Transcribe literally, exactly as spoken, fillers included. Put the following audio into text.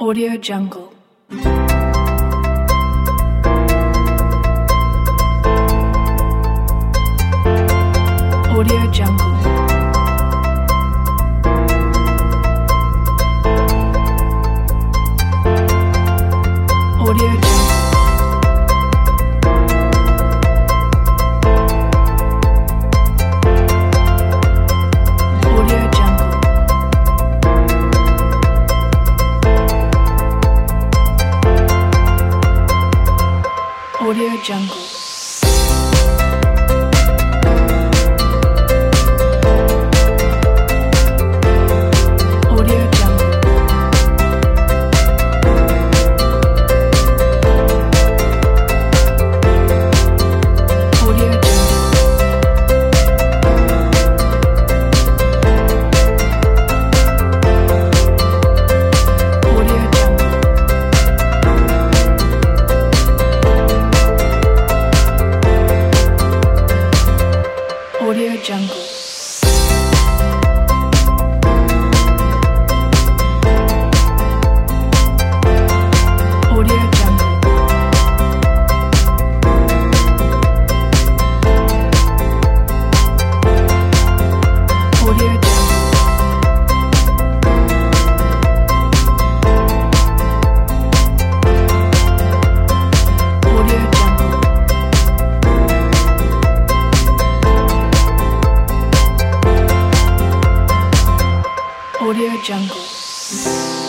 Audio Jungle. Audio Jungle. Audio Jungle. Audio Jungle. Audio Jungle. Audio Jungle. Audio Jungle. Audio Jungle. Audio Jungle. Audio Jungle. Audio Jungle. Audio Jungle. Audio Jungle.